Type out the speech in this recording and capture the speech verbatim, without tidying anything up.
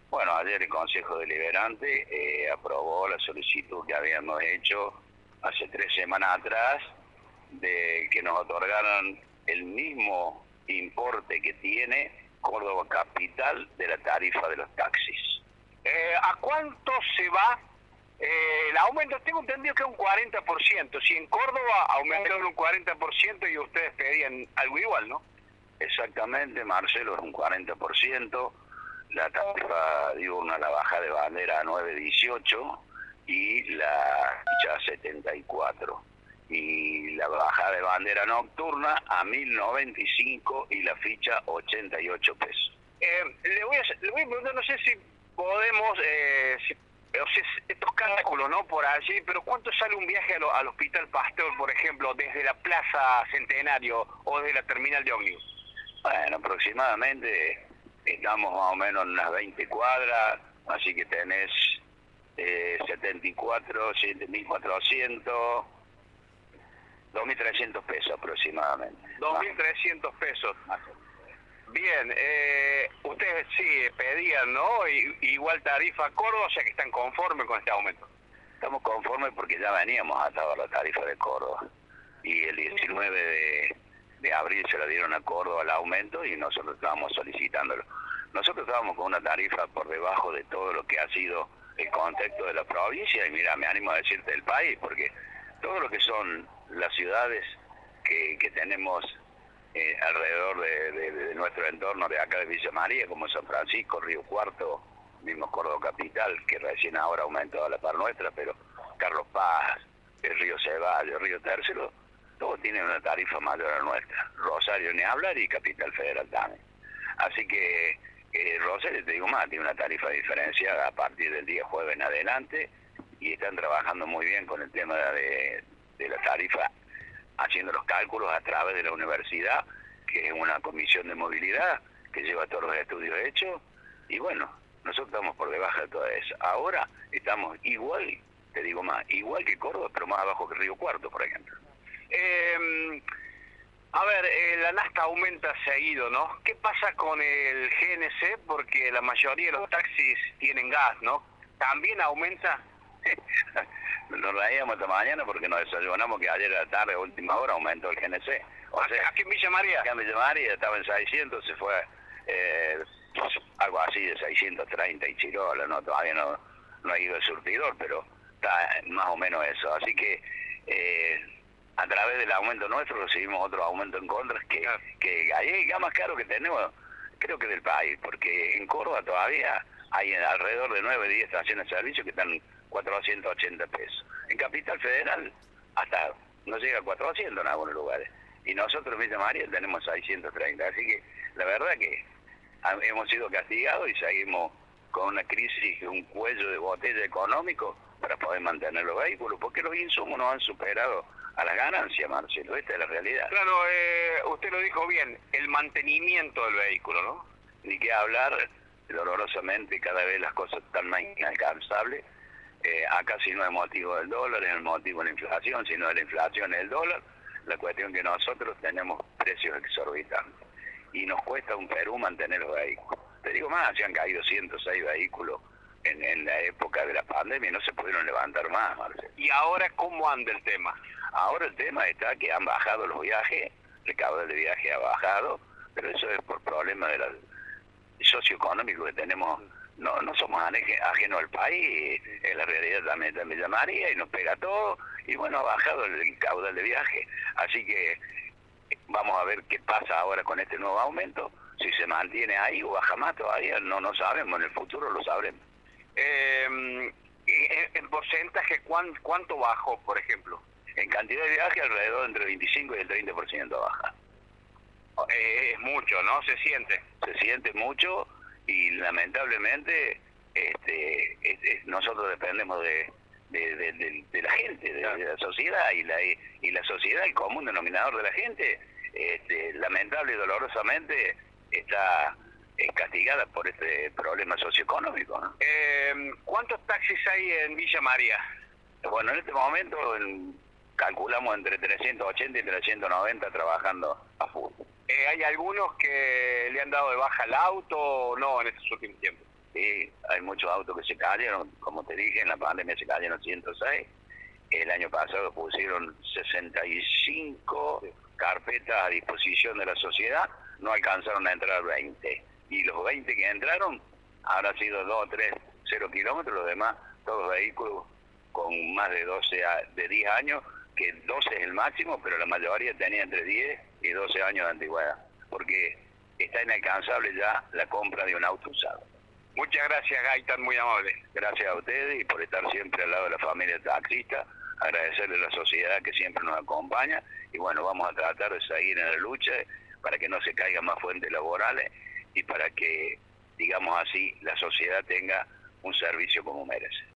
Bueno, ayer el Consejo Deliberante eh, aprobó la solicitud que habíamos hecho hace tres semanas atrás de que nos otorgaran el mismo importe que tiene Córdoba Capital de la tarifa de los taxis. Eh, ¿A cuánto se va eh, el aumento? Tengo entendido que es un cuarenta por ciento. Si en Córdoba aumentaron un cuarenta por ciento y ustedes pedían algo igual, ¿no? Exactamente, Marcelo, es un cuarenta por ciento. La tarifa diurna, la baja de bandera a nueve dieciocho y la ficha a setenta y cuatro. Y la bajada de bandera nocturna a mil noventa y cinco y la ficha ochenta y ocho pesos. Eh, le, voy a, le voy a preguntar, no sé si podemos, eh, si, o sea, estos cálculos, ¿no? Por allí, pero ¿cuánto sale un viaje a lo, al Hospital Pasteur, por ejemplo, desde la Plaza Centenario o desde la terminal de ómnibus? Bueno, aproximadamente estamos más o menos en unas veinte cuadras, así que tenés eh, setenta y cuatro, siete mil cuatrocientos, dos mil trescientos pesos aproximadamente. dos mil trescientos pesos. Bien, eh, ustedes sí pedían, ¿no? Y, igual tarifa a Córdoba, o sea que están conformes con este aumento. Estamos conformes porque ya veníamos atados a la tarifa de Córdoba. Y el diecinueve de, de abril se la dieron a Córdoba el aumento y nosotros estábamos solicitándolo. Nosotros estábamos con una tarifa por debajo de todo lo que ha sido el contexto de la provincia y mira, me animo a decirte del país, porque todo lo que son las ciudades que, que tenemos eh, alrededor de, de, de nuestro entorno de acá de Villa María, como San Francisco, Río Cuarto, mismo Córdoba Capital, que recién ahora aumentó a la par nuestra, pero Carlos Paz, el Río Ceballos, el Río Tercero, todos tienen una tarifa mayor a nuestra. Rosario ni hablar y Capital Federal también. Así que eh, Rosario, te digo más, tiene una tarifa diferenciada a partir del día jueves en adelante y están trabajando muy bien con el tema de, de la tarifa, haciendo los cálculos a través de la universidad, que es una comisión de movilidad que lleva todos los estudios hechos, y bueno, nosotros estamos por debajo de todo eso. Ahora estamos igual, te digo más, igual que Córdoba, pero más abajo que Río Cuarto, por ejemplo. Eh, a ver, eh, la nafta aumenta seguido, ¿no? ¿Qué pasa con el G N C? Porque la mayoría de los taxis tienen gas, ¿no? ¿También aumenta? Nos reíamos esta mañana porque nos desayunamos que ayer a la tarde, a última hora, aumentó el G N C. O sea, aquí en Villa María. Aquí en Villa María estaba en seiscientos, se fue eh, algo así de seiscientos treinta y chirola, ¿no? Todavía no, no ha ido el surtidor, pero está más o menos eso. Así que eh, a través del aumento nuestro recibimos otro aumento en contra, que, que ahí es el más caro que tenemos, creo que del país, porque en Córdoba todavía hay alrededor de nueve, diez estaciones de servicio que están cuatrocientos ochenta pesos. En Capital Federal hasta no llega a cuatrocientos en algunos lugares. Y nosotros en Villa María tenemos seiscientos treinta. Así que la verdad que hemos sido castigados y seguimos con una crisis, un cuello de botella económico para poder mantener los vehículos, porque los insumos nos han superado a las ganancias, Marcelo. Esta es la realidad. Claro, eh, usted lo dijo bien, el mantenimiento del vehículo, ¿no? Ni que hablar, dolorosamente cada vez las cosas están más inalcanzables. Eh, acá si no es motivo del dólar, es el motivo de la inflación, si no es la inflación es el dólar. La cuestión es que nosotros tenemos precios exorbitantes y nos cuesta un Perú mantener los vehículos. Te digo más, se han caído ciento seis vehículos en, en la época de la pandemia y no se pudieron levantar más, Marcelo. ¿Y ahora cómo anda el tema? Ahora el tema está que han bajado los viajes, el caudal de viaje ha bajado, pero eso es por problemas de la socioeconómico que tenemos. No no somos ajenos al país, es la realidad también de Villa María y nos pega todo, y bueno, ha bajado el caudal de viaje. Así que vamos a ver qué pasa ahora con este nuevo aumento, si se mantiene ahí o baja más todavía, no no sabemos, en el futuro lo sabremos. Eh, en porcentaje, ¿cuánto bajó, por ejemplo? En cantidad de viaje alrededor entre el veinticinco y el treinta por ciento baja. Eh, es mucho, ¿no? Se siente. Se siente mucho y lamentablemente este, este, nosotros dependemos de, de, de, de, de la gente, de, de la sociedad, y la, y la sociedad, el común denominador de la gente, este, lamentable y dolorosamente está es castigada por este problema socioeconómico, ¿no? Eh, ¿Cuántos taxis hay en Villa María? Bueno, en este momento en, calculamos entre trescientos ochenta y trescientos noventa trabajando a full. Eh, ¿Hay algunos que le han dado de baja el auto o no en estos últimos tiempos? Sí, hay muchos autos que se cayeron, como te dije, en la pandemia se cayeron ciento seis. El año pasado pusieron sesenta y cinco carpetas a disposición de la sociedad, no alcanzaron a entrar veinte. Y los veinte que entraron, habrá sido dos, tres, cero kilómetros, los demás, todos vehículos con más de doce, a, de diez años, que doce es el máximo, pero la mayoría tenía entre diez y doce años de antigüedad, porque está inalcanzable ya la compra de un auto usado. Muchas gracias, Gaitán, muy amable. Gracias a ustedes y por estar siempre al lado de la familia taxista, agradecerle a la sociedad que siempre nos acompaña y bueno, vamos a tratar de seguir en la lucha para que no se caigan más fuentes laborales y para que, digamos así, la sociedad tenga un servicio como merece.